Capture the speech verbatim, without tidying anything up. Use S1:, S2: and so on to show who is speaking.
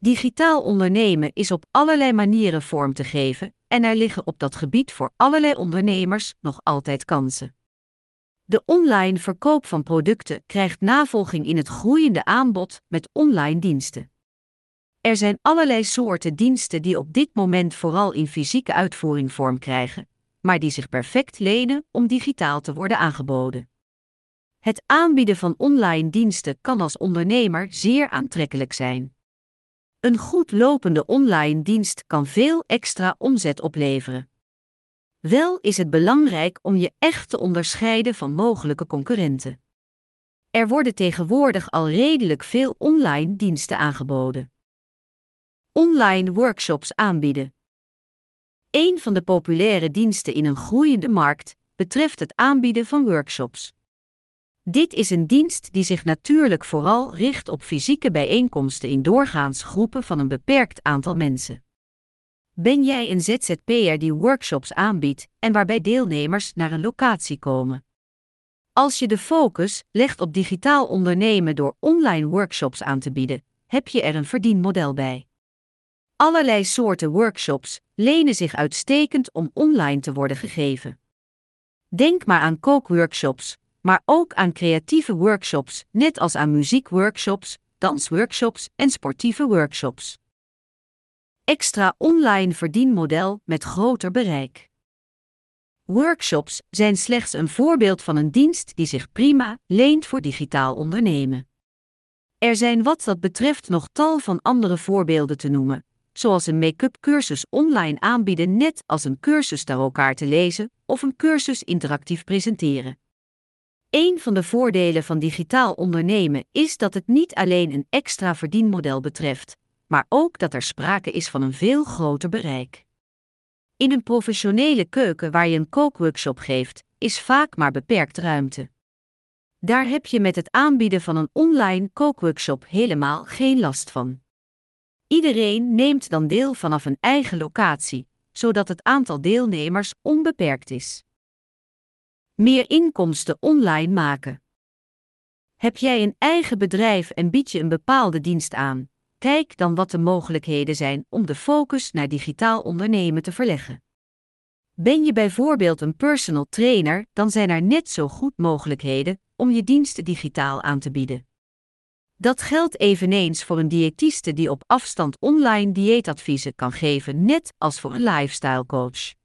S1: Digitaal ondernemen is op allerlei manieren vorm te geven en er liggen op dat gebied voor allerlei ondernemers nog altijd kansen. De online verkoop van producten krijgt navolging in het groeiende aanbod met online diensten. Er zijn allerlei soorten diensten die op dit moment vooral in fysieke uitvoering vorm krijgen, maar die zich perfect lenen om digitaal te worden aangeboden. Het aanbieden van online diensten kan als ondernemer zeer aantrekkelijk zijn. Een goed lopende online dienst kan veel extra omzet opleveren. Wel is het belangrijk om je echt te onderscheiden van mogelijke concurrenten. Er worden tegenwoordig al redelijk veel online diensten aangeboden. Online workshops aanbieden. Een van de populaire diensten in een groeiende markt betreft het aanbieden van workshops. Dit is een dienst die zich natuurlijk vooral richt op fysieke bijeenkomsten in doorgaans groepen van een beperkt aantal mensen. Ben jij een Z Z P'er die workshops aanbiedt en waarbij deelnemers naar een locatie komen? Als je de focus legt op digitaal ondernemen door online workshops aan te bieden, heb je er een verdienmodel bij. Allerlei soorten workshops lenen zich uitstekend om online te worden gegeven. Denk maar aan kookworkshops, maar ook aan creatieve workshops, net als aan muziekworkshops, dansworkshops en sportieve workshops. Extra online verdienmodel met groter bereik. Workshops zijn slechts een voorbeeld van een dienst die zich prima leent voor digitaal ondernemen. Er zijn wat dat betreft nog tal van andere voorbeelden te noemen, zoals een make-up cursus online aanbieden net als een cursus tarotkaarten lezen of een cursus interactief presenteren. Een van de voordelen van digitaal ondernemen is dat het niet alleen een extra verdienmodel betreft, maar ook dat er sprake is van een veel groter bereik. In een professionele keuken waar je een kookworkshop geeft, is vaak maar beperkt ruimte. Daar heb je met het aanbieden van een online kookworkshop helemaal geen last van. Iedereen neemt dan deel vanaf een eigen locatie, zodat het aantal deelnemers onbeperkt is. Meer inkomsten online maken. Heb jij een eigen bedrijf en bied je een bepaalde dienst aan? Kijk dan wat de mogelijkheden zijn om de focus naar digitaal ondernemen te verleggen. Ben je bijvoorbeeld een personal trainer, dan zijn er net zo goed mogelijkheden om je diensten digitaal aan te bieden. Dat geldt eveneens voor een diëtiste die op afstand online dieetadviezen kan geven, net als voor een lifestyle coach.